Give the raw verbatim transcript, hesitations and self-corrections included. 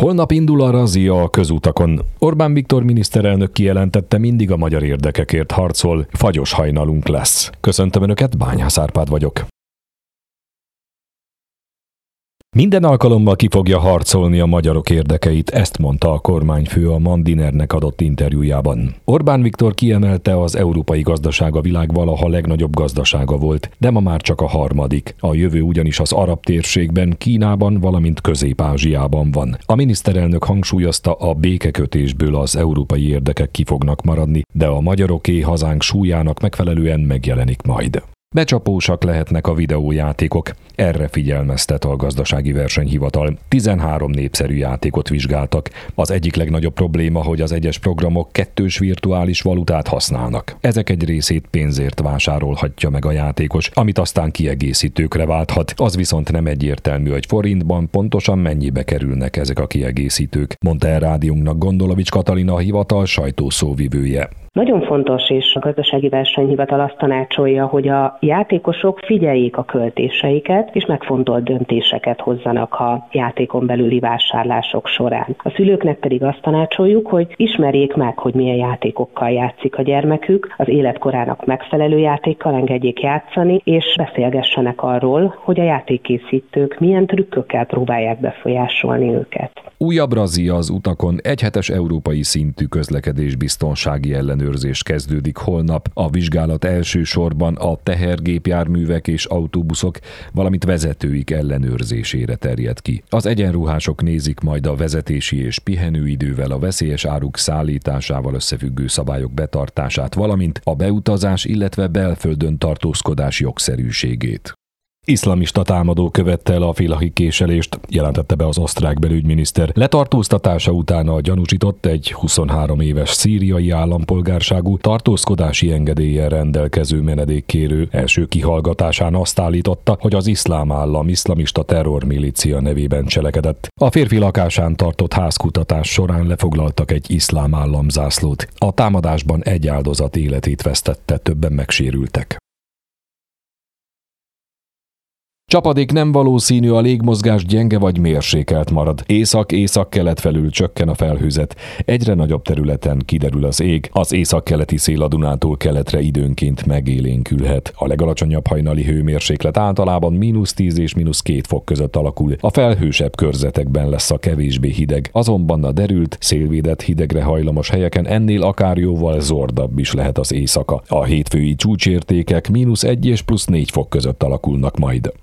Holnap indul a razzia a közutakon. Orbán Viktor miniszterelnök kijelentette, mindig a magyar érdekekért harcol, fagyos hajnalunk lesz. Köszöntöm Önöket, Bányász Árpád vagyok. Minden alkalommal ki fogja harcolni a magyarok érdekeit, ezt mondta a kormányfő a Mandinernek adott interjújában. Orbán Viktor kiemelte, az európai gazdaság a világ valaha legnagyobb gazdasága volt, de ma már csak a harmadik. A jövő ugyanis az arab térségben, Kínában, valamint Közép-Ázsiában van. A miniszterelnök hangsúlyozta, a békekötésből az európai érdekek ki fognak maradni, de a magyaroké hazánk súlyának megfelelően megjelenik majd. Becsapósak lehetnek a videójátékok, erre figyelmeztet a Gazdasági Versenyhivatal. tizenhárom népszerű játékot vizsgáltak. Az egyik legnagyobb probléma, hogy az egyes programok kettős virtuális valutát használnak. Ezek egy részét pénzért vásárolhatja meg a játékos, amit aztán kiegészítőkre válthat. Az viszont nem egyértelmű, hogy forintban pontosan mennyibe kerülnek ezek a kiegészítők, mondta el rádiónknak Gondolovics Katalina, a hivatal sajtószóvivője. Nagyon fontos, és a Gazdasági Versenyhivatal azt tanácsolja, hogy a játékosok figyeljék a költéseiket, és megfontolt döntéseket hozzanak a játékon belüli vásárlások során. A szülőknek pedig azt tanácsoljuk, hogy ismerjék meg, hogy milyen játékokkal játszik a gyermekük, az életkorának megfelelő játékkal engedjék játszani, és beszélgessenek arról, hogy a játékkészítők milyen trükkökkel próbálják befolyásolni őket. Újabb razzia az utakon, egyhetes európai szintű közlekedésbiztonsági ellenőrzés kezdődik holnap. A vizsgálat elsősorban a tehergépjárművek és autóbuszok, valamint vezetőik ellenőrzésére terjed ki. Az egyenruhások nézik majd a vezetési és pihenőidővel, a veszélyes áruk szállításával összefüggő szabályok betartását, valamint a beutazás, illetve belföldön tartózkodás jogszerűségét. Iszlamista támadó követte el a Filahi késelést, jelentette be az osztrák belügyminiszter. Letartóztatása után a gyanúsított egy huszonhárom éves szíriai állampolgárságú, tartózkodási engedéllyel rendelkező menedékkérő első kihallgatásán azt állította, hogy az Iszlám Állam iszlamista terrormilícia nevében cselekedett. A férfi lakásán tartott házkutatás során lefoglaltak egy Iszlám Állam zászlót. A támadásban egy áldozat életét vesztette, többen megsérültek. Csapadék nem valószínű, a légmozgás gyenge vagy mérsékelt marad. Észak-észak-kelet felül csökken a felhőzet. Egyre nagyobb területen kiderül az ég. Az északkeleti szél a Dunától keletre időnként megélénkülhet. A legalacsonyabb hajnali hőmérséklet általában mínusz tíz és mínusz két fok között alakul. A felhősebb körzetekben lesz a kevésbé hideg. Azonban a derült, szélvédett, hidegre hajlamos helyeken ennél akár jóval zordabb is lehet az éjszaka. A hétfői csúcsértékek mínusz egy és plusz négy fok között alakulnak majd.